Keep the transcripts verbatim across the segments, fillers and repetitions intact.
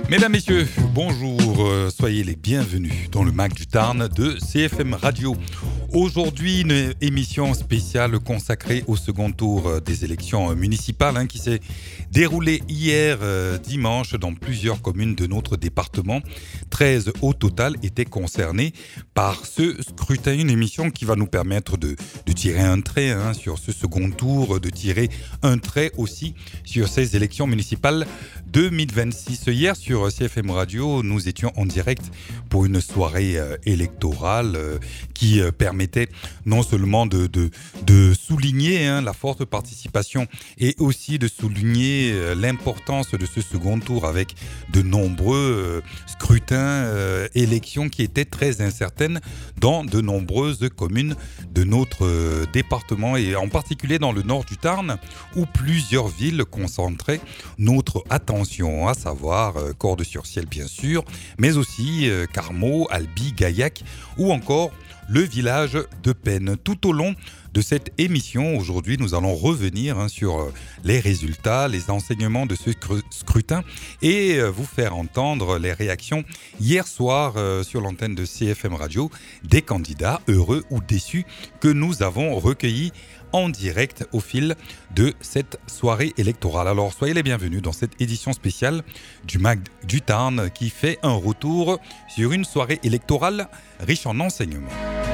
Mesdames, Messieurs, bonjour, euh, soyez les bienvenus dans le Mag du Tarn de C F M Radio. Aujourd'hui, une émission spéciale consacrée au second tour des élections municipales hein, qui s'est déroulée hier euh, dimanche dans plusieurs communes de notre département. treize au total étaient concernés par ce scrutin. Une émission qui va nous permettre de, de tirer un trait hein, sur ce second tour, de tirer un trait aussi sur ces élections municipales deux mille vingt-six. Hier sur C F M Radio, nous étions en direct pour une soirée euh, électorale euh, qui euh, permettait non seulement de, de, de souligner hein, la forte participation et aussi de souligner euh, l'importance de ce second tour avec de nombreux euh, scrutins, euh, élections qui étaient très incertaines dans de nombreuses communes de notre euh, département et en particulier dans le nord du Tarn où plusieurs villes concentraient notre attention, à savoir euh, Cordes-sur-Ciel bien sûr, mais aussi euh, Carmaux, Albi, Gaillac ou encore le village de Penne. Tout au long de cette émission, aujourd'hui, nous allons revenir hein, sur les résultats, les enseignements de ce scrutin et euh, vous faire entendre les réactions hier soir euh, sur l'antenne de C F M Radio des candidats heureux ou déçus que nous avons recueillis en direct au fil de cette soirée électorale. Alors soyez les bienvenus dans cette édition spéciale du Mag du Tarn qui fait un retour sur une soirée électorale riche en enseignements.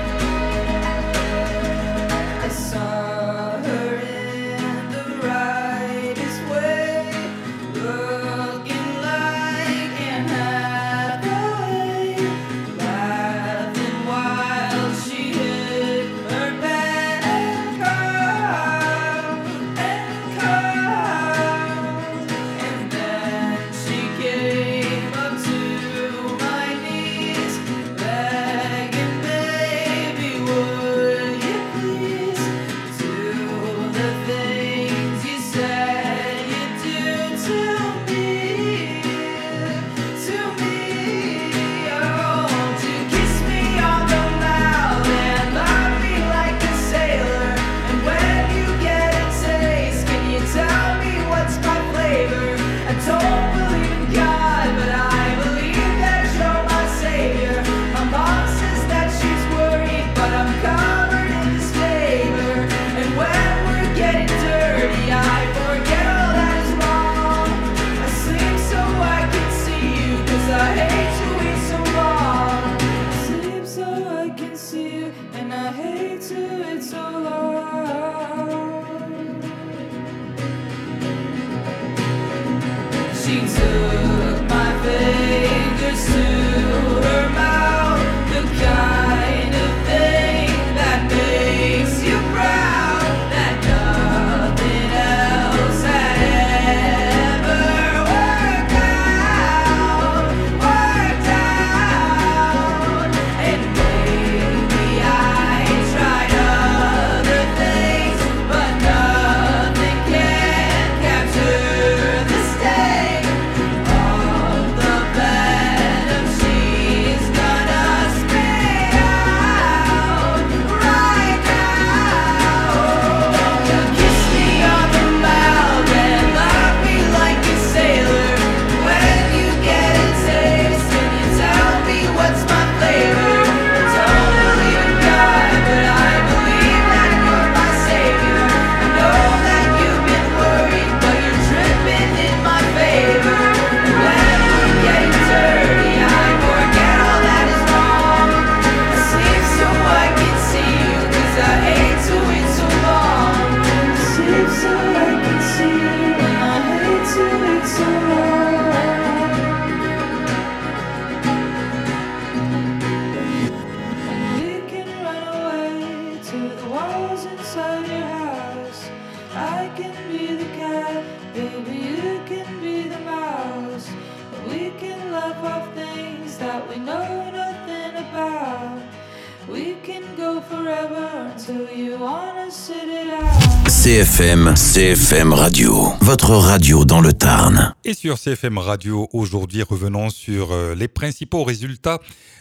C F M, C F M Radio, votre radio dans le Tarn. Et sur C F M Radio, aujourd'hui, revenons sur les principaux résultats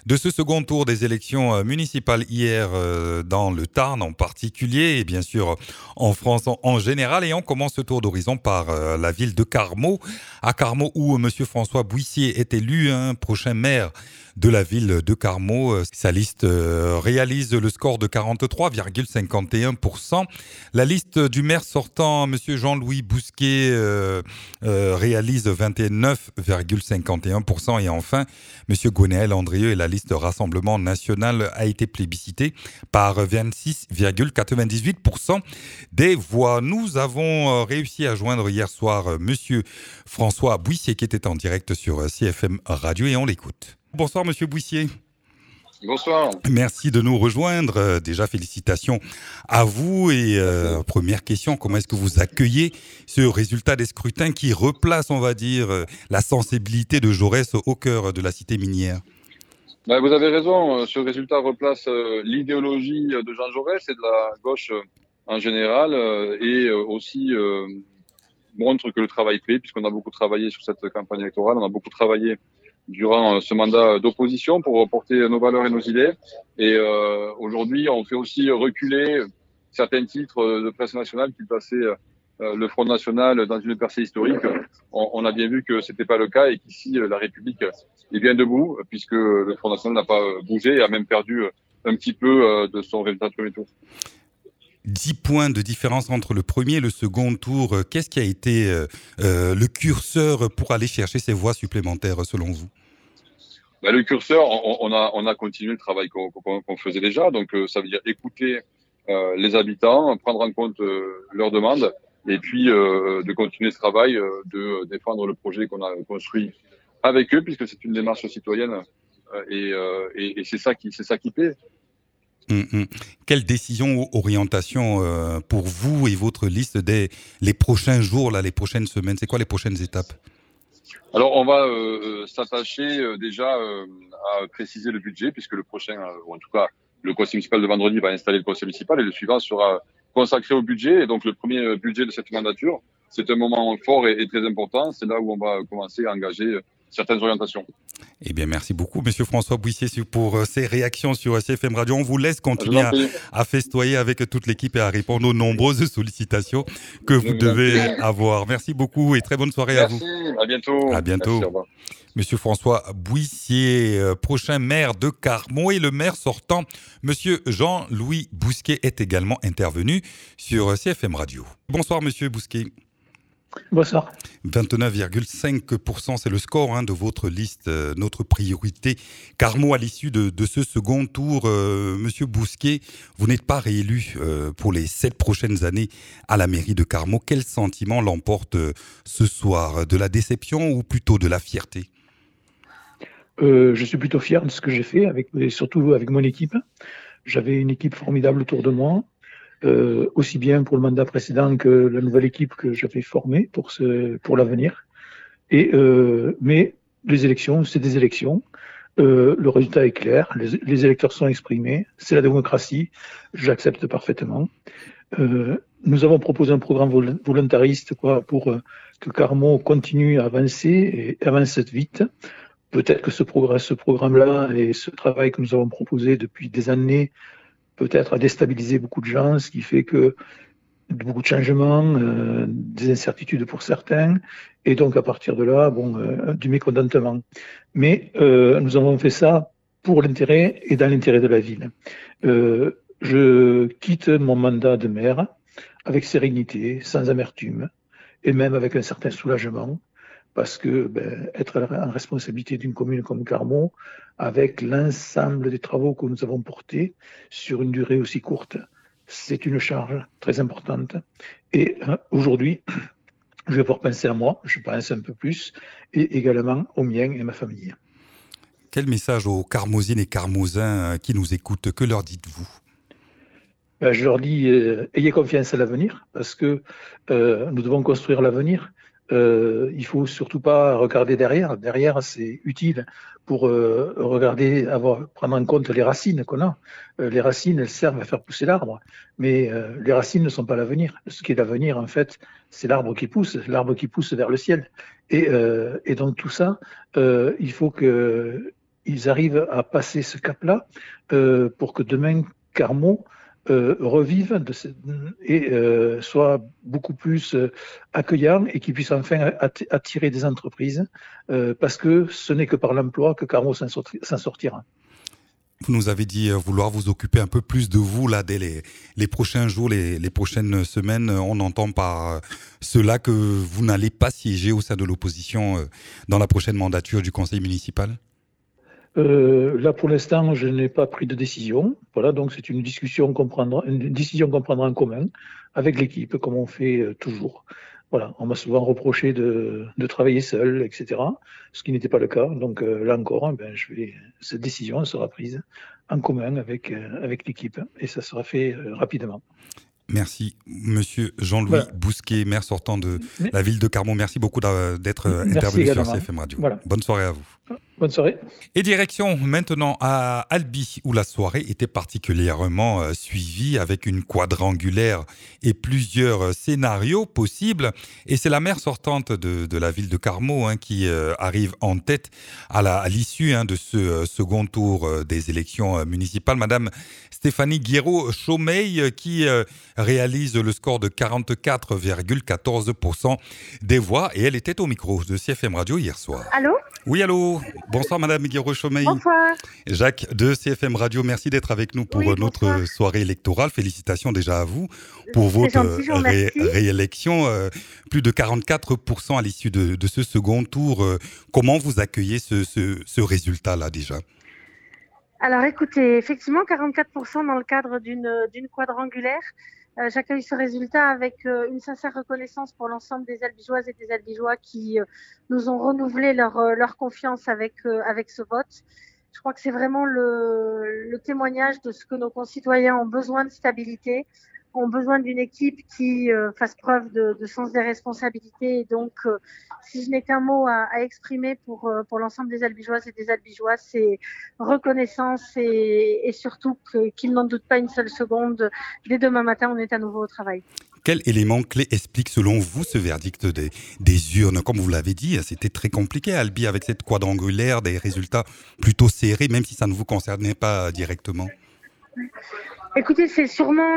de ce second tour des élections euh, municipales hier euh, dans le Tarn en particulier et bien sûr en France en, en général. Et on commence ce tour d'horizon par euh, la ville de Carmaux. À Carmaux où euh, M. François Boissier est élu, hein, prochain maire de la ville de Carmaux. Sa liste euh, réalise le score de quarante-trois virgule cinquante et un pour cent. La liste du maire sortant, M. Jean-Louis Bousquet, euh, euh, réalise vingt-neuf virgule cinquante et un pour cent. Et enfin, M. Gwenaël Andrieux et la liste Rassemblement National a été plébiscitée par vingt-six virgule quatre-vingt-dix-huit pour cent des voix. Nous avons réussi à joindre hier soir M. François Boissier qui était en direct sur C F M Radio et on l'écoute. Bonsoir Monsieur Boissier. Bonsoir. Merci de nous rejoindre. Euh, déjà, félicitations à vous. Et euh, première question, comment est-ce que vous accueillez ce résultat des scrutins qui replace, on va dire, euh, la sensibilité de Jaurès au cœur de la cité minière? Ben, vous avez raison, ce résultat replace euh, l'idéologie de Jean Jaurès et de la gauche euh, en général euh, et euh, aussi euh, montre que le travail paie, puisqu'on a beaucoup travaillé sur cette campagne électorale, on a beaucoup travaillé durant ce mandat d'opposition pour porter nos valeurs et nos idées. Et euh, aujourd'hui, on fait aussi reculer certains titres de presse nationale qui plaçaient euh, le Front National dans une percée historique. On, on a bien vu que c'était pas le cas et qu'ici, la République est bien debout, puisque le Front National n'a pas bougé et a même perdu un petit peu de son résultat de premier tour. Dix points de différence entre le premier et le second tour. Qu'est-ce qui a été euh, le curseur pour aller chercher ces voix supplémentaires selon vous? Ben, le curseur, on, on, a, on a continué le travail qu'on, qu'on, qu'on faisait déjà. Donc euh, ça veut dire écouter euh, les habitants, prendre en compte euh, leurs demandes et puis euh, de continuer ce travail, euh, de défendre le projet qu'on a construit avec eux, puisque c'est une démarche citoyenne euh, et, euh, et, et c'est ça qui, c'est ça qui paie. Hum, hum. Quelle décision ou orientation euh, pour vous et votre liste dès les prochains jours, là, les prochaines semaines? C'est quoi les prochaines étapes? Alors, on va euh, s'attacher euh, déjà euh, à préciser le budget, puisque le prochain, euh, ou en tout cas, le conseil municipal de vendredi va installer le conseil municipal et le suivant sera consacré au budget. Et donc, le premier budget de cette mandature, c'est un moment fort et, et très important. C'est là où on va commencer à engager certaines orientations. Eh bien, merci beaucoup, Monsieur François Boissier, pour ces réactions sur C F M Radio. On vous laisse continuer à, à festoyer avec toute l'équipe et à répondre aux nombreuses sollicitations que vous devez avoir. Merci beaucoup et très bonne soirée merci, à vous. Merci, à bientôt. À bientôt. Merci, au revoir. Monsieur François Boissier, euh, prochain maire de Carmaux, et le maire sortant, Monsieur Jean-Louis Bousquet, est également intervenu sur C F M Radio. Bonsoir, Monsieur Bousquet. Bonsoir. vingt-neuf virgule cinq pour cent, c'est le score hein, de votre liste, euh, notre priorité. Carmaux, à l'issue de, de ce second tour, euh, Monsieur Bousquet, vous n'êtes pas réélu euh, pour les sept prochaines années à la mairie de Carmaux. Quel sentiment l'emporte euh, ce soir? De la déception ou plutôt de la fierté? euh, Je suis plutôt fier de ce que j'ai fait, avec, et surtout avec mon équipe. J'avais une équipe formidable autour de moi. Euh, aussi bien pour le mandat précédent que la nouvelle équipe que j'avais formée pour, ce, pour l'avenir. Et, euh, mais les élections, c'est des élections. Euh, le résultat est clair, les, les électeurs sont exprimés, c'est la démocratie, j'accepte parfaitement. Euh, nous avons proposé un programme volontariste quoi, pour euh, que Carmaux continue à avancer et avance vite. Peut-être que ce, progrès, ce programme-là et ce travail que nous avons proposé depuis des années peut-être à déstabiliser beaucoup de gens, ce qui fait que beaucoup de changements, euh, des incertitudes pour certains, et donc à partir de là, bon, euh, du mécontentement. Mais euh, nous avons fait ça pour l'intérêt et dans l'intérêt de la ville. Euh, je quitte mon mandat de maire avec sérénité, sans amertume, et même avec un certain soulagement, parce que ben, être en responsabilité d'une commune comme Carmaux, avec l'ensemble des travaux que nous avons portés sur une durée aussi courte, c'est une charge très importante. Et euh, aujourd'hui, je vais pouvoir penser à moi, je pense un peu plus, et également aux miens et à ma famille. Quel message aux Carmosiennes et Carmosiens qui nous écoutent, que leur dites-vous? Ben, je leur dis, euh, ayez confiance à l'avenir, parce que euh, nous devons construire l'avenir. Euh, il faut surtout pas regarder derrière. Derrière, c'est utile pour euh, regarder, avoir, prendre en compte les racines qu'on a. Euh, les racines, elles servent à faire pousser l'arbre, mais euh, les racines ne sont pas l'avenir. Ce qui est l'avenir, en fait, c'est l'arbre qui pousse, l'arbre qui pousse vers le ciel. Et, euh, et donc tout ça, euh, il faut que ils arrivent à passer ce cap-là euh, pour que demain, Carmaux euh, revive de ce, et euh, soit beaucoup plus euh, accueillant et qu'il puisse enfin attirer des entreprises euh, parce que ce n'est que par l'emploi que Carmaux s'en sortira. Vous nous avez dit vouloir vous occuper un peu plus de vous là dès les, les prochains jours, les, les prochaines semaines. On entend par cela que vous n'allez pas siéger au sein de l'opposition dans la prochaine mandature du conseil municipal. Euh, là, pour l'instant, je n'ai pas pris de décision. Voilà, donc c'est une discussion qu'on prendra, une décision qu'on prendra en commun avec l'équipe, comme on fait euh, toujours. Voilà, on m'a souvent reproché de, de travailler seul, et cetera, ce qui n'était pas le cas. Donc euh, là encore, ben, je vais, cette décision sera prise en commun avec, euh, avec l'équipe et ça sera fait euh, rapidement. Merci, Monsieur Jean-Louis voilà. Bousquet, maire sortant de Mais... la ville de Carmaux. Merci beaucoup d'être intervenu sur C F M Radio. Voilà. Bonne soirée à vous. Bonne soirée. Et direction maintenant à Albi, où la soirée était particulièrement euh, suivie avec une quadrangulaire et plusieurs scénarios possibles. Et c'est la maire sortante de, de la ville de Carmaux hein, qui euh, arrive en tête à l'issue hein, de ce euh, second tour euh, des élections euh, municipales. Madame Stéphanie Guiraud-Chaumeil qui euh, réalise le score de quarante-quatre virgule quatorze pour cent des voix. Et elle était au micro de C F M Radio hier soir. Allô ? Oui, allô. Bonsoir, Madame Guiraud-Chaumeil. Bonsoir. Jacques de C F M Radio, merci d'être avec nous pour oui, notre soirée électorale. Félicitations déjà à vous pour votre gentil, ré réélection. Euh, plus de quarante-quatre pour cent à l'issue de, de ce second tour. Euh, comment vous accueillez ce, ce, ce résultat-là déjà ? Alors écoutez, effectivement, quarante-quatre pour cent dans le cadre d'une d'une quadrangulaire. Euh, J'accueille ce résultat avec euh, une sincère reconnaissance pour l'ensemble des Albigeoises et des Albigeois qui euh, nous ont renouvelé leur, euh, leur confiance avec, euh, avec ce vote. Je crois que c'est vraiment le, le témoignage de ce que nos concitoyens ont besoin de stabilité, ont besoin d'une équipe qui euh, fasse preuve de, de sens des responsabilités. Et donc, euh, si je n'ai qu'un mot à, à exprimer pour, euh, pour l'ensemble des Albigeoises et des Albigeois, c'est reconnaissance et, et surtout que, qu'ils n'en doutent pas une seule seconde. Dès demain matin, on est à nouveau au travail. Quel élément clé explique selon vous ce verdict des, des urnes ? Comme vous l'avez dit, c'était très compliqué à Albi avec cette quadrangulaire, des résultats plutôt serrés, même si ça ne vous concernait pas directement. Écoutez, c'est sûrement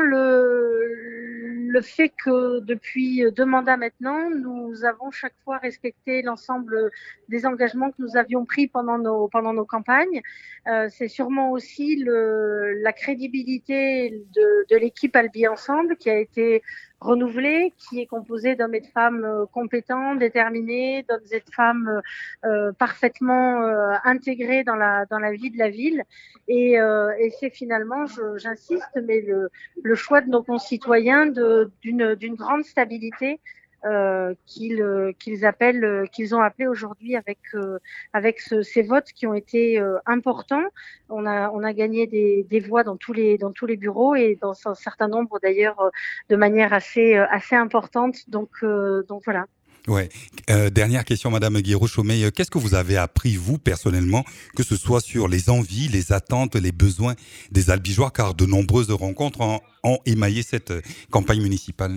le, le fait que depuis deux mandats maintenant, nous avons chaque fois respecté l'ensemble des engagements que nous avions pris pendant nos, pendant nos campagnes. Euh, c'est sûrement aussi le, la crédibilité de, de l'équipe Albi Ensemble qui a été renouvelée, qui est composée d'hommes et de femmes euh, compétents, déterminés, d'hommes et de femmes euh, parfaitement euh, intégrés dans la dans la vie de la ville. Et, euh, et c'est finalement, je, j'insiste, mais le, le choix de nos concitoyens de, d'une, d'une grande stabilité euh, qu'ils, qu'ils appellent, qu'ils ont appelé aujourd'hui avec euh, avec ce, ces votes qui ont été euh, importants. On a on a gagné des, des voix dans tous les dans tous les bureaux et dans un certain nombre d'ailleurs de manière assez assez importante. Donc euh, donc voilà. Ouais. Euh, dernière question, Madame Guiraud-Chaumeil. Qu'est-ce que vous avez appris, vous, personnellement, que ce soit sur les envies, les attentes, les besoins des Albigeois, car de nombreuses rencontres ont, ont émaillé cette campagne municipale?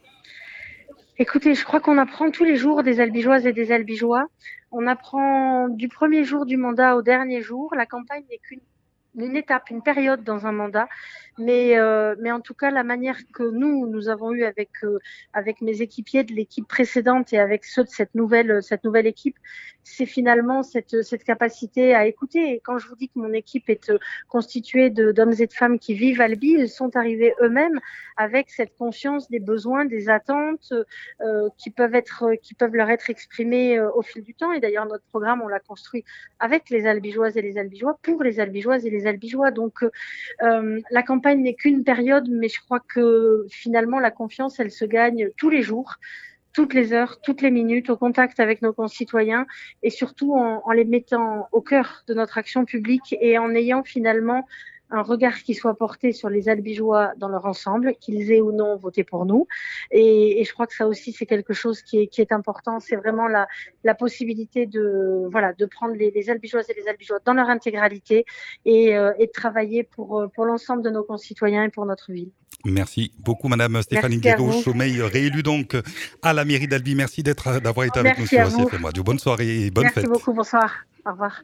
Écoutez, je crois qu'on apprend tous les jours des Albigeoises et des Albigeois. On apprend du premier jour du mandat au dernier jour. La campagne n'est qu'une une étape, une période dans un mandat, mais euh, mais en tout cas la manière que nous nous avons eu avec euh, avec mes équipiers de l'équipe précédente et avec ceux de cette nouvelle cette nouvelle équipe, c'est finalement cette cette capacité à écouter. Et quand je vous dis que mon équipe est euh, constituée de d'hommes et de femmes qui vivent à Albi, ils sont arrivés eux-mêmes avec cette conscience des besoins, des attentes euh, qui peuvent être qui peuvent leur être exprimées euh, au fil du temps. Et d'ailleurs notre programme on l'a construit avec les Albigeoises et les Albigeois pour les Albigeoises et les Albigeois. Donc euh, la campagne n'est qu'une période, mais je crois que finalement la confiance, elle se gagne tous les jours, toutes les heures, toutes les minutes, au contact avec nos concitoyens et surtout en, en les mettant au cœur de notre action publique et en ayant finalement un regard qui soit porté sur les Albigeois dans leur ensemble, qu'ils aient ou non voté pour nous. Et, et je crois que ça aussi, c'est quelque chose qui est, qui est important. C'est vraiment la, la possibilité de, voilà, de prendre les, les Albigeoises et les Albigeois dans leur intégralité et, euh, et de travailler pour, pour l'ensemble de nos concitoyens et pour notre ville. Merci beaucoup, Madame Stéphanie Guiraud-Chaumeil, réélue donc à la mairie d'Albi. Merci d'être, d'avoir été avec Merci nous sur C F M Radio. Bonne soirée et bonne Merci fête. Merci beaucoup, bonsoir. Au revoir.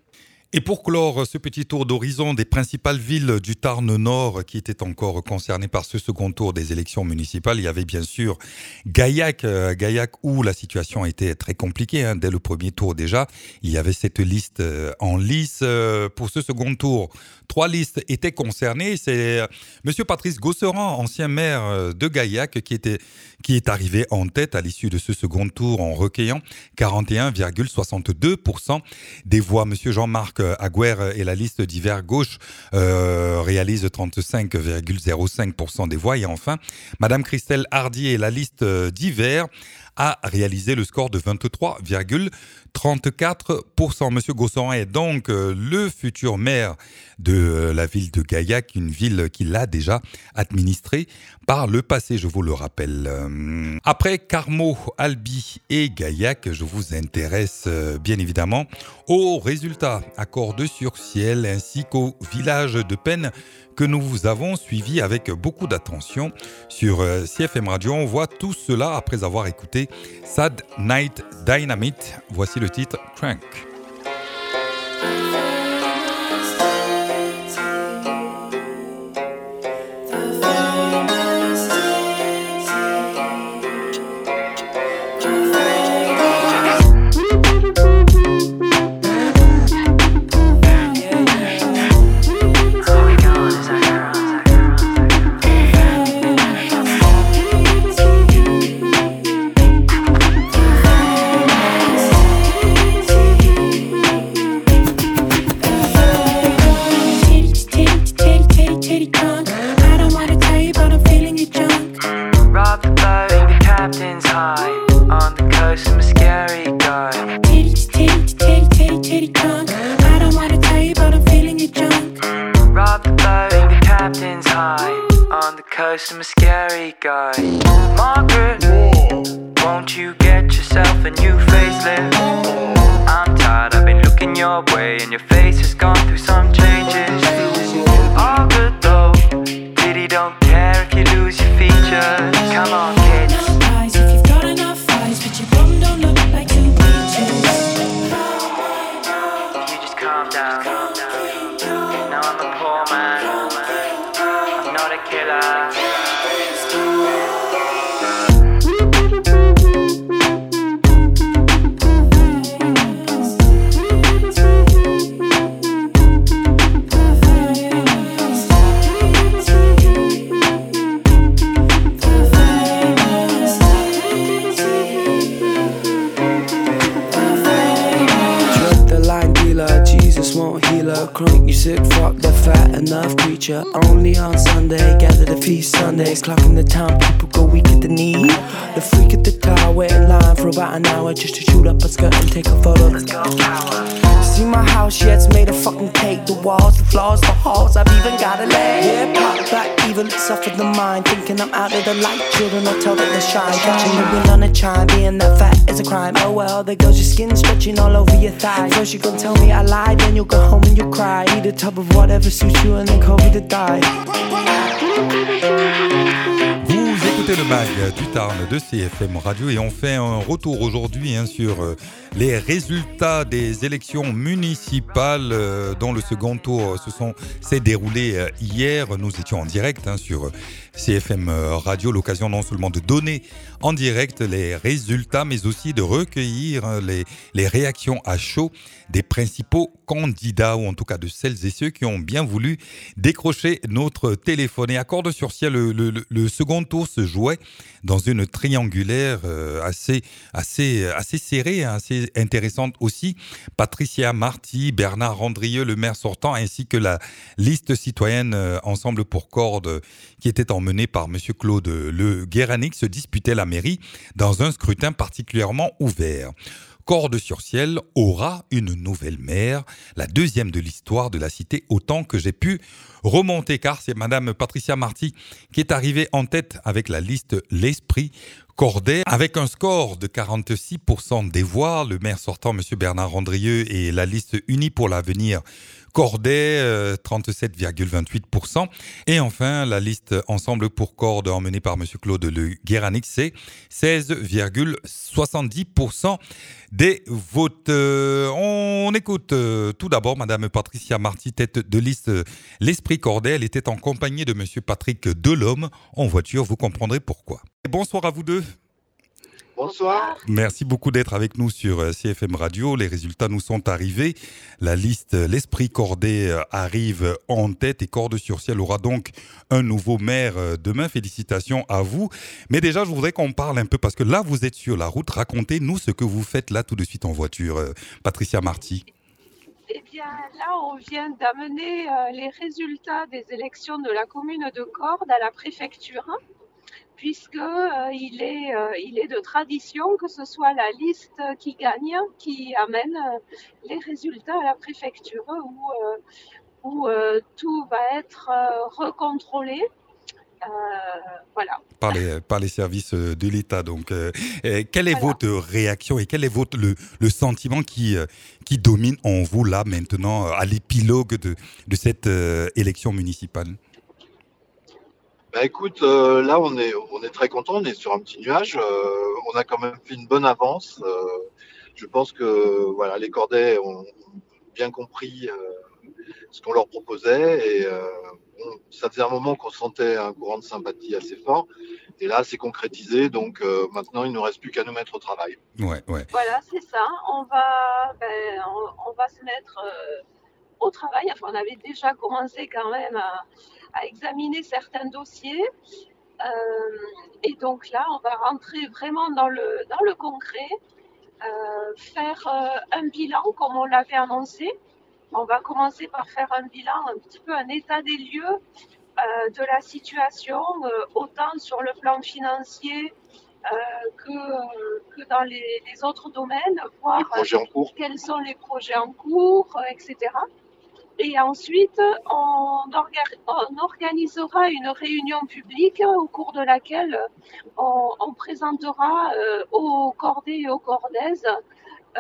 Et pour clore ce petit tour d'horizon des principales villes du Tarn Nord qui étaient encore concernées par ce second tour des élections municipales, il y avait bien sûr Gaillac, euh, Gaillac où la situation était très compliquée, hein, dès le premier tour déjà. Il y avait cette liste euh, en lice. Euh, pour ce second tour, trois listes étaient concernées. C'est euh, Monsieur Patrice Gosseran, ancien maire euh, de Gaillac, qui, était, qui est arrivé en tête à l'issue de ce second tour en recueillant quarante et un virgule soixante-deux pour cent des voix. Monsieur Jean-Marc Aguerre et la liste d'hiver gauche euh, réalise trente-cinq virgule zéro cinq pour cent des voix. Et enfin, Madame Christelle Hardy et la liste d'hiver a réalisé le score de vingt-trois virgule trente-quatre pour cent. Monsieur Gosseran est donc euh, le futur maire de euh, la ville de Gaillac, une ville qu'il a déjà administrée par le passé, je vous le rappelle. Euh, après Carmaux, Albi et Gaillac, je vous intéresse euh, bien évidemment aux résultats à Cordes-sur-Ciel ainsi qu'au village de Penne que nous vous avons suivi avec beaucoup d'attention sur euh, C F M Radio. On voit tout cela après avoir écouté Sad Night Dynamite. Voici le titre Crank. I'm a scary guy. Margaret, won't you get yourself a new facelift? I'm tired, I've been looking your way and your face has gone through some changes. All good though, Diddy don't care if you lose your features. Come on kids. Enough eyes if you've got enough eyes, but your bum don't look like two peaches. You just calm down. Now I'm a poor man, I'm not a killer. Crunk, you sick fuck, the fat enough creature. Only on Sunday, gather the feast Sundays. Clocking the town, people go weak at the knee. The freak at the car, wait in line for about an hour just to shoot up a skirt and take a photo. Let's go, see my house, yeah, it's made of fucking cake. The walls, the floors, the halls, I've even got a leg. Yeah, pop back, evil, it's off of the mind. Thinking I'm out of the light, children don't tell that they shine. Catching the wind on a chime, being that fat is a crime. Oh well, there goes your skin stretching all over your thigh. First you gon' tell me I lied, then you'll go home and you cry. Eat a tub of whatever suits you and then call me to die. Vous écoutez le mag du Tarn de C F M Radio et on fait un retour aujourd'hui hein, sur euh, les résultats des élections municipales euh, dont le second tour se sont, s'est déroulé euh, hier. Nous étions en direct hein, sur C F M Radio, l'occasion non seulement de donner en direct les résultats mais aussi de recueillir hein, les, les réactions à chaud des principaux candidats ou en tout cas de celles et ceux qui ont bien voulu décrocher notre téléphone. Et à Cordes-sur-Ciel, le, le, le second tour se jouait dans une triangulaire euh, assez, assez, assez serrée, assez intéressante aussi. Patricia Marty, Bernard Randrieux, le maire sortant, ainsi que la liste citoyenne euh, Ensemble pour Cordes qui était emmenée par M. Claude Le Guéranic se disputait la mairie dans un scrutin particulièrement ouvert. Cordes-sur-Ciel aura une nouvelle maire, la deuxième de l'histoire de la cité, autant que j'ai pu remonter, car c'est Madame Patricia Marty qui est arrivée en tête avec la liste L'Esprit Cordais, avec un score de quarante-six pour cent des voix. Le maire sortant, M. Bernard Randrieux, et la liste Unie pour l'avenir Corday, euh, trente-sept virgule vingt-huit pour cent. Et enfin, la liste Ensemble pour Cordes emmenée par monsieur Claude Le Guéranic, c'est seize virgule soixante-dix pour cent des votes. Euh, on écoute euh, tout d'abord madame Patricia Marty, tête de liste euh, L'Esprit Corday. Elle était en compagnie de monsieur Patrick Delhomme en voiture. Vous comprendrez pourquoi. Bonsoir à vous deux. Bonsoir. Merci beaucoup d'être avec nous sur C F M Radio. Les résultats nous sont arrivés. La liste L'Esprit Corday arrive en tête et Cordes-sur-Ciel aura donc un nouveau maire demain. Félicitations à vous. Mais déjà, je voudrais qu'on parle un peu parce que là, vous êtes sur la route. Racontez-nous ce que vous faites là tout de suite en voiture, Patricia Marty. Eh bien, là, on vient d'amener euh, les résultats des élections de la commune de Cordes à la préfecture, puisque euh, il, est, euh, il est de tradition que ce soit la liste qui gagne qui amène euh, les résultats à la préfecture, où, euh, où euh, tout va être euh, recontrôlé. Euh, voilà. Par les, par les services de l'État. Donc, euh, quelle est Voilà. votre réaction et quel est votre, le, le sentiment qui, euh, qui domine en vous là maintenant à l'épilogue de, de cette euh, élection municipale? Bah écoute, euh, là on est on est très content, on est sur un petit nuage. Euh, on a quand même fait une bonne avance. Euh, je pense que voilà, les Cordais ont bien compris euh, ce qu'on leur proposait et euh, bon, ça faisait un moment qu'on sentait un courant de sympathie assez fort. Et là, c'est concrétisé, donc euh, maintenant il ne nous reste plus qu'à nous mettre au travail. Ouais, ouais. Voilà, c'est ça. On va, ben, on, on va se mettre euh, au travail. Enfin, on avait déjà commencé quand même à, à examiner certains dossiers. Euh, et donc là, on va rentrer vraiment dans le, dans le concret, euh, faire euh, un bilan comme on l'avait annoncé. On va commencer par faire un bilan, un petit peu un état des lieux euh, de la situation, euh, autant sur le plan financier euh, que, euh, que dans les, les autres domaines, voir Les projets en cours. quels sont les projets en cours, euh, et cetera. Et ensuite, on, orga- on organisera une réunion publique au cours de laquelle on, on présentera euh, aux Cordais et aux Cordaises euh,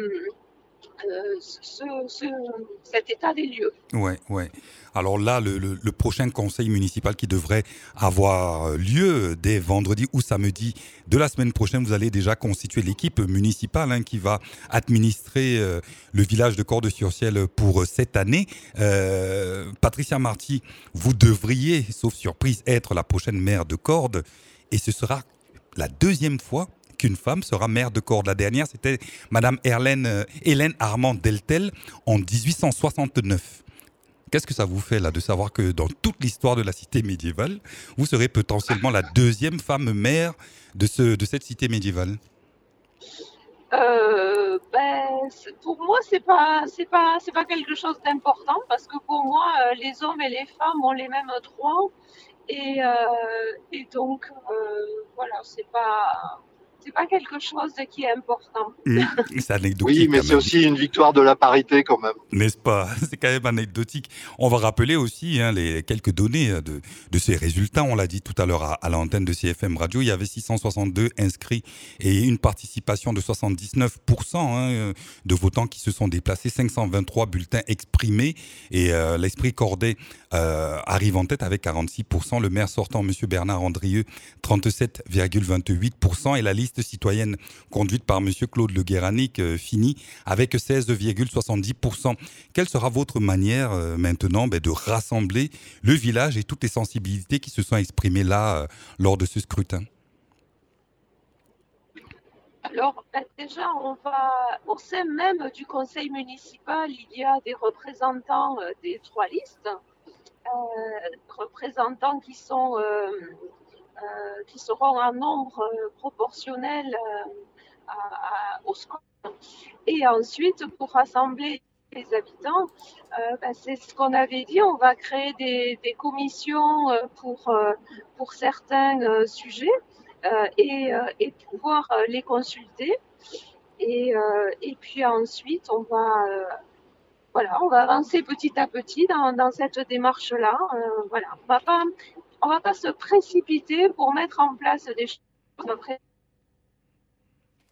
euh, ce, ce, cet état des lieux. Ouais, ouais. Alors là, le, le, le prochain conseil municipal qui devrait avoir lieu dès vendredi ou samedi de la semaine prochaine, vous allez déjà constituer l'équipe municipale hein, qui va administrer euh, le village de Cordes-sur-Ciel pour cette année. Euh, Patricia Marty, vous devriez, sauf surprise, être la prochaine maire de Cordes et ce sera la deuxième fois qu'une femme sera maire de Cordes. La dernière, c'était Madame Hélène, euh, Hélène Armand Deltel en dix-huit cent soixante-neuf. Qu'est-ce que ça vous fait là de savoir que dans toute l'histoire de la cité médiévale, vous serez potentiellement la deuxième femme maire de, ce, de cette cité médiévale? Euh, ben, c'est- pour moi, c'est pas, c'est pas, c'est pas quelque chose d'important parce que pour moi, euh, les hommes et les femmes ont les mêmes droits et, euh, et donc euh, voilà, c'est pas, c'est pas quelque chose qui est important. Mmh, c'est anecdotique. Oui, mais quand c'est même. aussi une victoire de la parité quand même. N'est-ce pas? C'est quand même anecdotique. On va rappeler aussi hein, les quelques données de, de ces résultats. On l'a dit tout à l'heure à, à l'antenne de C F M Radio. Il y avait six cent soixante-deux inscrits et une participation de soixante-dix-neuf pour cent hein, de votants qui se sont déplacés. cinq cent vingt-trois bulletins exprimés. Et euh, l'Esprit Corday euh, arrive en tête avec quarante-six pour cent. Le maire sortant, M. Bernard Andrieux, trente-sept virgule vingt-huit pour cent. Et la liste citoyenne conduite par M. Claude Le Guéranic euh, finit avec seize virgule soixante-dix pour cent. Quelle sera votre manière euh, maintenant ben, de rassembler le village et toutes les sensibilités qui se sont exprimées là euh, lors de ce scrutin? Alors, ben, déjà, on va, au sein même du conseil municipal, il y a des représentants euh, des trois listes, euh, représentants qui sont, euh, euh, qui seront en nombre euh, proportionnel euh, à- à- au score. Et ensuite, pour rassembler les habitants, euh, ben, c'est ce qu'on avait dit, on va créer des, des commissions euh, pour, euh, pour certains euh, sujets euh, et, euh, et pouvoir euh, les consulter. Et, euh, et puis ensuite, on va, euh, voilà, on va avancer petit à petit dans, dans cette démarche-là. Euh, voilà, on va pas, on va pas se précipiter pour mettre en place des choses. On va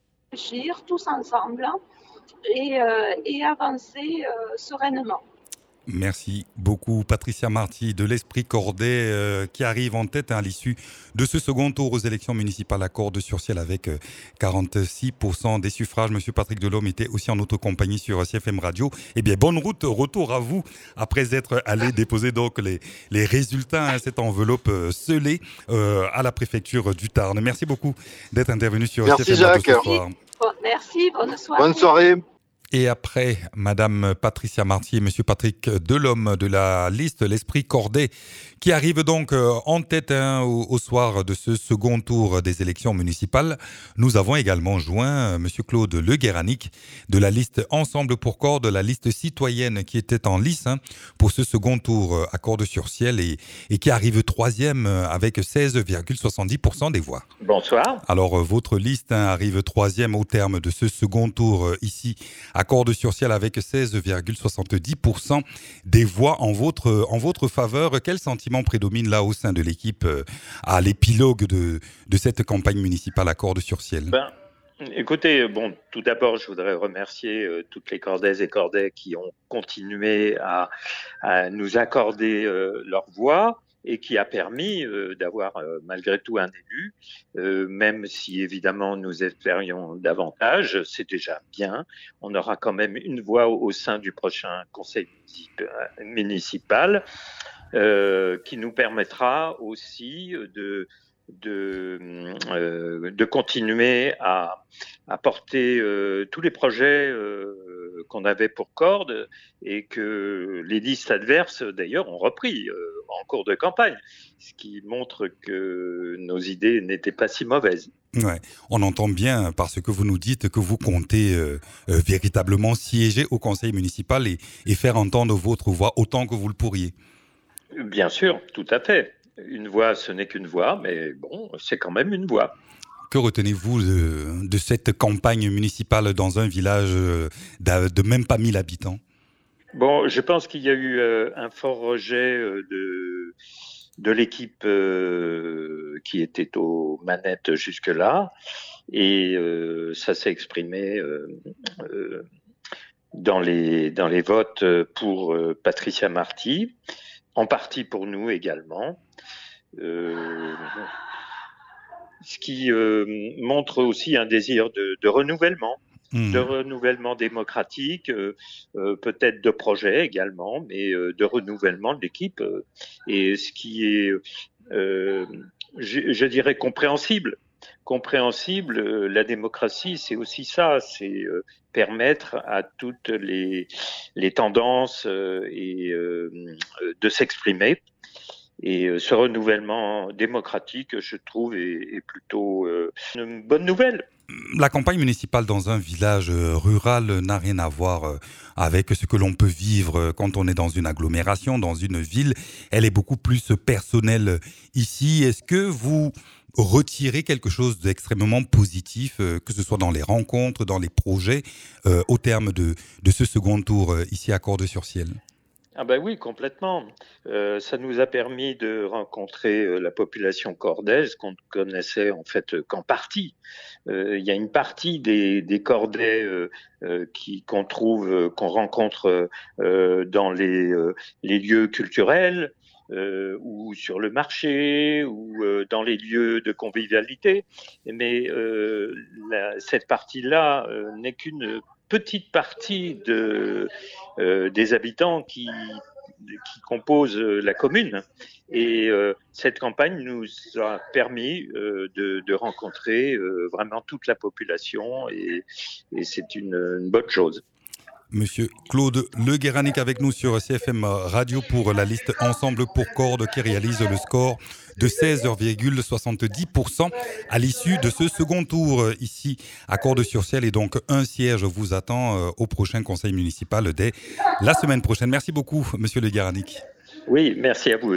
réfléchir tous ensemble hein, et, euh, et avancer euh, sereinement. Merci beaucoup Patricia Marty de l'Esprit Corday euh, qui arrive en tête hein, à l'issue de ce second tour aux élections municipales à Cordes-sur-Ciel avec euh, quarante-six pour cent des suffrages. Monsieur Patrick Delhomme était aussi en notre compagnie sur C F M Radio. Eh bien, bonne route, retour à vous après être allé déposer donc les, les résultats, hein, cette enveloppe euh, scellée euh, à la préfecture du Tarn. Merci beaucoup d'être intervenu sur Merci C F M Jacques. Radio ce soir. Bon, merci, bonne soirée. Bonne soirée. Et après, Madame Patricia Marty et Monsieur Patrick Delhomme de la liste L'Esprit Corday, qui arrive donc en tête hein, au, au soir de ce second tour des élections municipales. Nous avons également joint Monsieur Claude Le Guéranic de la liste Ensemble pour Cordes, la liste citoyenne qui était en lice hein, pour ce second tour à Cordes-sur-Ciel et, et qui arrive troisième avec seize virgule soixante-dix pour cent des voix. Bonsoir. Alors, votre liste hein, arrive troisième au terme de ce second tour euh, ici à Cordes-sur-Ciel avec seize virgule soixante-dix pour cent des voix en votre, en votre faveur. Quel sentiment prédomine là au sein de l'équipe euh, à l'épilogue de, de cette campagne municipale à Cordes-sur-Ciel? Ben, écoutez, bon, tout d'abord, je voudrais remercier euh, toutes les Cordaises et Cordais qui ont continué à, à nous accorder euh, leur voix et qui a permis euh, d'avoir euh, malgré tout un élu, euh, même si évidemment nous espérions davantage, c'est déjà bien. On aura quand même une voix au, au sein du prochain conseil municipal euh, qui nous permettra aussi de de euh, de continuer à à porter euh, tous les projets euh, qu'on avait pour Cordes et que les listes adverses d'ailleurs ont repris euh, en cours de campagne, ce qui montre que nos idées n'étaient pas si mauvaises. Ouais, on entend bien parce que vous nous dites que vous comptez euh, euh, véritablement siéger au conseil municipal et, et faire entendre votre voix autant que vous le pourriez. Bien sûr, tout à fait. Une voix, ce n'est qu'une voix, mais bon, c'est quand même une voix. Que retenez-vous de, de cette campagne municipale dans un village de, de même pas mille habitants? Bon, je pense qu'il y a eu euh, un fort rejet euh, de, de l'équipe euh, qui était aux manettes jusque-là, et euh, ça s'est exprimé euh, euh, dans les, dans les votes pour euh, Patricia Marty, en partie pour nous également. Euh, ce qui euh, montre aussi un désir de, de renouvellement, mmh. de renouvellement démocratique, euh, euh, peut-être de projet également, mais euh, de renouvellement de l'équipe. Euh, et ce qui est, euh, je, je dirais, compréhensible. Compréhensible, euh, la démocratie, c'est aussi ça, c'est euh, permettre à toutes les, les tendances euh, et euh, de s'exprimer. Et ce renouvellement démocratique, je trouve, est, est plutôt euh, une bonne nouvelle. La campagne municipale dans un village rural n'a rien à voir avec ce que l'on peut vivre quand on est dans une agglomération, dans une ville. Elle est beaucoup plus personnelle ici. Est-ce que vous retirez quelque chose d'extrêmement positif, que ce soit dans les rencontres, dans les projets, euh, au terme de, de ce second tour ici à Cordes-sur-Ciel ? Ah ben oui, complètement. Euh, ça nous a permis de rencontrer euh, la population cordaise qu'on ne connaissait en fait qu'en partie. Euh, il y a une partie des, des Cordais euh, euh, qui qu'on trouve, euh, qu'on rencontre euh, dans les, euh, les lieux culturels euh, ou sur le marché ou euh, dans les lieux de convivialité. Mais euh, la, cette partie-là euh, n'est qu'une petite partie de, euh, des habitants qui, qui composent la commune. Et euh, cette campagne nous a permis euh, de, de rencontrer euh, vraiment toute la population et, et c'est une, une bonne chose. Monsieur Claude Le Guéranic avec nous sur C F M Radio pour la liste Ensemble pour Cordes qui réalise le score de seize virgule soixante-dix pour cent à l'issue de ce second tour ici à Cordes-sur-Ciel. Et donc un siège vous attend au prochain conseil municipal dès la semaine prochaine. Merci beaucoup, monsieur Le Guéranic. Oui, merci à vous.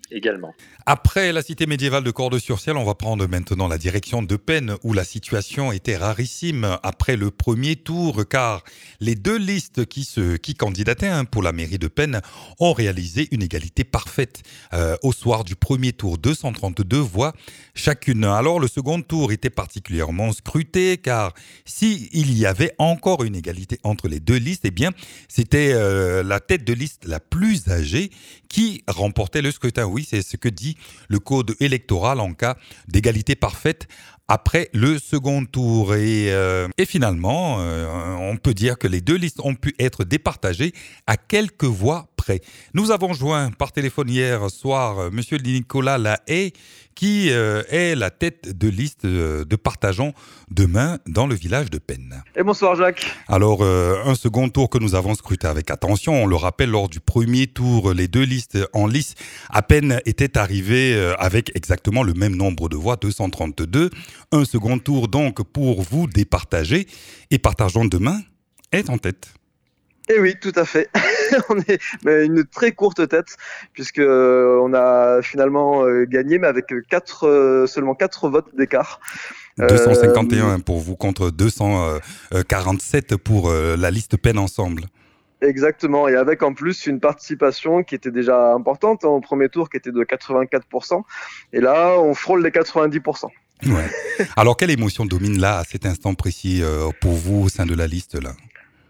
également. Après la cité médiévale de Cordes-sur-Ciel, on va prendre maintenant la direction de Penne, où la situation était rarissime après le premier tour, car les deux listes qui, se, qui candidataient hein, pour la mairie de Penne ont réalisé une égalité parfaite. Euh, au soir du premier tour, deux cent trente-deux voix chacune. Alors le second tour était particulièrement scruté, car s'il y avait encore une égalité entre les deux listes, eh bien c'était euh, la tête de liste la plus âgée qui remportait le scrutin. Oui, c'est ce que dit le code électoral en cas d'égalité parfaite après le second tour. Et, euh, et finalement, euh, on peut dire que les deux listes ont pu être départagées à quelques voix près. Nous avons joint par téléphone hier soir euh, Monsieur Nicolas Lahaye, qui euh, est la tête de liste euh, de Partageons demain dans le village de Penne. Et bonsoir Jacques. Alors, euh, un second tour que nous avons scruté avec attention. On le rappelle, lors du premier tour, les deux listes en lice à Penne étaient arrivées euh, avec exactement le même nombre de voix, deux cent trente-deux. Un second tour donc pour vous départager. Et Partageons demain est en tête. Eh oui, tout à fait. On est mais une très courte tête, puisque euh, on a finalement euh, gagné, mais avec quatre, euh, seulement quatre votes d'écart. deux cent cinquante et un euh, pour vous contre deux cent quarante-sept pour euh, la liste Penne Ensemble. Exactement, et avec en plus une participation qui était déjà importante hein, au premier tour, qui était de quatre-vingt-quatre pour cent. Et là, on frôle les quatre-vingt-dix pour cent. Ouais. Alors, quelle émotion domine là, à cet instant précis, euh, pour vous au sein de la liste là?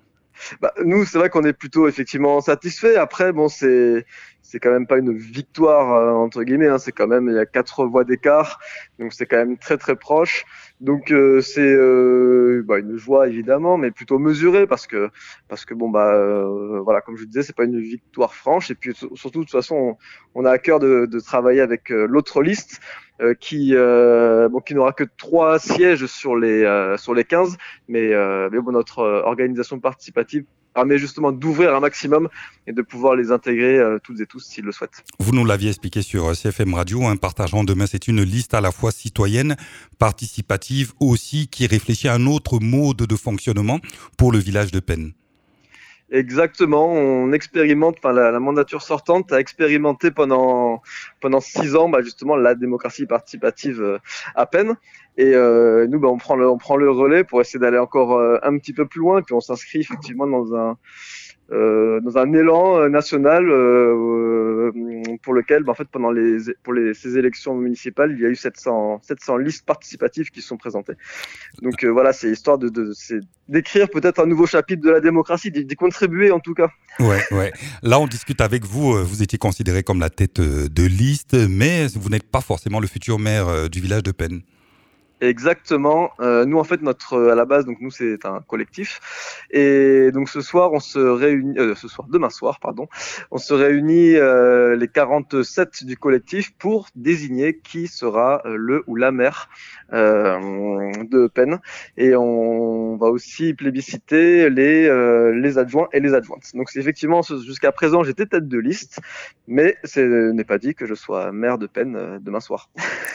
Bah, nous, c'est vrai qu'on est plutôt effectivement satisfait. Après, bon, c'est c'est quand même pas une victoire euh, entre guillemets. Hein. C'est quand même il y a quatre voix d'écart, donc c'est quand même très très proche. Donc euh, c'est euh, bah, une joie évidemment, mais plutôt mesurée parce que parce que bon bah euh, voilà, comme je vous disais, c'est pas une victoire franche. Et puis surtout de toute façon, on, on a à cœur de, de travailler avec euh, l'autre liste. Euh, qui euh, bon qui n'aura que trois sièges sur les euh, sur les quinze, mais euh, mais bon notre euh, organisation participative permet justement d'ouvrir un maximum et de pouvoir les intégrer euh, toutes et tous s'ils le souhaitent. Vous nous l'aviez expliqué sur C F M Radio, hein, Partageons demain, c'est une liste à la fois citoyenne, participative aussi, qui réfléchit à un autre mode de fonctionnement pour le village de Penne. Exactement, on expérimente, enfin la, la mandature sortante a expérimenté pendant pendant six ans, bah justement la démocratie participative euh, à Penne. Et euh, nous, bah on prend le on prend le relais pour essayer d'aller encore euh, un petit peu plus loin. Et puis on s'inscrit effectivement dans un euh, dans un élan national euh, pour lequel, bah, en fait, pendant les pour les ces élections municipales, il y a eu sept cents listes participatives qui sont présentées. Donc euh, voilà, c'est histoire de, de c'est d'écrire peut-être un nouveau chapitre de la démocratie, d'y contribuer en tout cas. Ouais, ouais. Là, on discute avec vous. Vous étiez considéré comme la tête de liste, mais vous n'êtes pas forcément le futur maire du village de Penne. Exactement. Euh, nous, en fait, notre à la base, donc nous, c'est un collectif. Et donc ce soir, on se réunit. Euh, ce soir, demain soir, pardon, on se réunit euh, les quarante-sept du collectif pour désigner qui sera euh, le ou la maire euh, de Penne. Et on va aussi plébisciter les euh, les adjoints et les adjointes. Donc c'est effectivement jusqu'à présent, j'étais tête de liste, mais ce n'est pas dit que je sois maire de Penne euh, demain soir.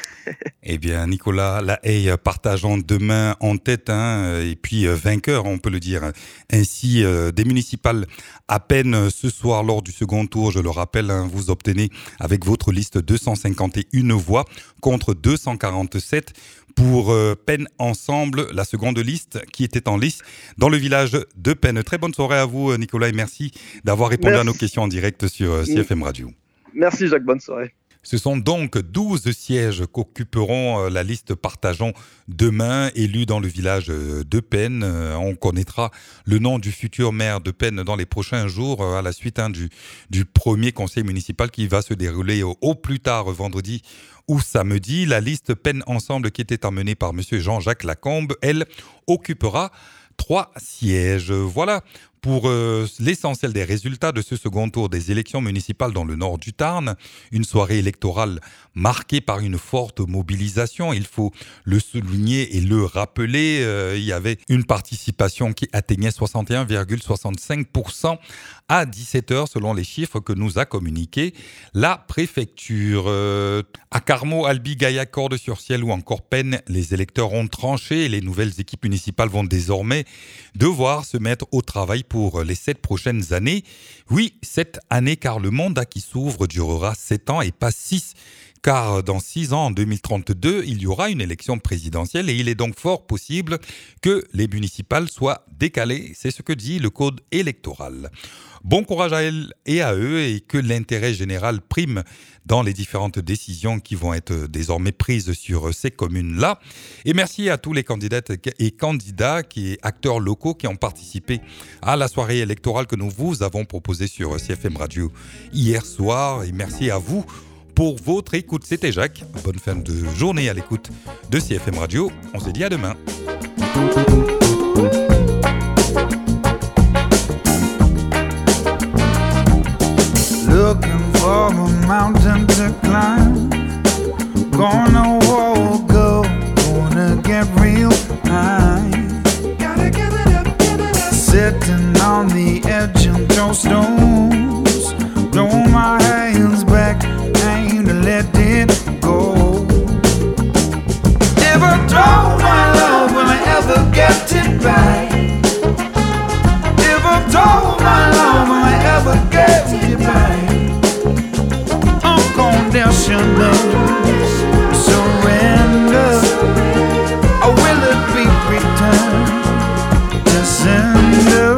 Eh bien, Nicolas Lahaye, Partageons demain en tête, hein, et puis euh, vainqueur, on peut le dire. Ainsi, euh, des municipales à Penne ce soir lors du second tour, je le rappelle, hein, vous obtenez avec votre liste deux cent cinquante et une voix contre deux cent quarante-sept pour euh, Penne Ensemble, la seconde liste qui était en lice dans le village de Penne. Très bonne soirée à vous, Nicolas, et merci d'avoir répondu merci. à nos questions en direct sur euh, C F M Radio. Merci Jacques, bonne soirée. Ce sont donc douze sièges qu'occuperont la liste Partageons demain, élus dans le village de Penne. On connaîtra le nom du futur maire de Penne dans les prochains jours, à la suite hein, du, du premier conseil municipal qui va se dérouler au, au plus tard vendredi ou samedi. La liste Penne Ensemble, qui était emmenée par M. Jean-Jacques Lacombe, elle occupera trois sièges. Voilà pour euh, l'essentiel des résultats de ce second tour des élections municipales dans le nord du Tarn. Une soirée électorale marquée par une forte mobilisation. Il faut le souligner et le rappeler. Euh, il y avait une participation qui atteignait soixante et un virgule soixante-cinq pour cent à dix-sept heures selon les chiffres que nous a communiqués la préfecture. Euh, à Carmaux, Albi, Gaillac, Cordes-sur-Ciel ou encore Penne, les électeurs ont tranché et les nouvelles équipes municipales vont désormais devoir se mettre au travail pour les sept prochaines années. Oui, sept années car le mandat qui s'ouvre durera sept ans et pas six. Car dans six ans, en deux mille trente-deux, il y aura une élection présidentielle et il est donc fort possible que les municipales soient décalées. C'est ce que dit le code électoral. Bon courage à elles et à eux et que l'intérêt général prime dans les différentes décisions qui vont être désormais prises sur ces communes-là. Et merci à tous les candidates et candidats, qui, acteurs locaux qui ont participé à la soirée électorale que nous vous avons proposée sur C F M Radio hier soir. Et merci à vous pour votre écoute. C'était Jacques. Bonne fin de journée à l'écoute de C F M Radio. On se dit à demain. Looking for a mountain to climb. Gonna walk up, gonna get real high. Gotta give it up, give it up. Sitting on the edge of those stones. Throw my hands back, ain't let it go. Never throw my love, will I ever get it back? Never throw my love, will I ever get it back? Unconditional surrender, or will it be returned to sender?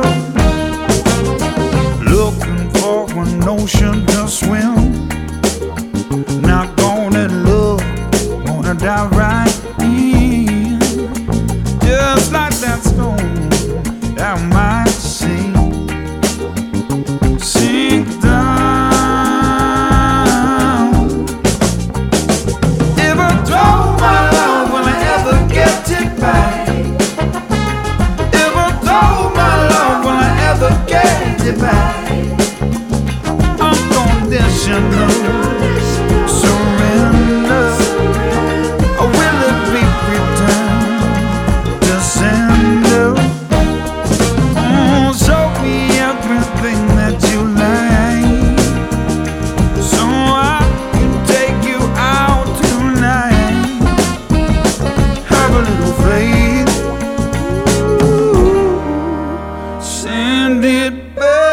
Looking for an ocean to swim, not gonna look, gonna dive right in, just like that stone that might sink, sink down. It back. Unconditional surrender, or will it be returned to sender? Oh, show me everything that you like, so I can take you out tonight. Have a little faith, send it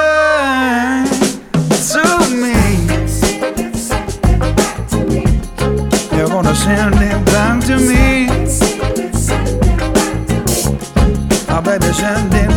send it back to me. Oh, baby, send it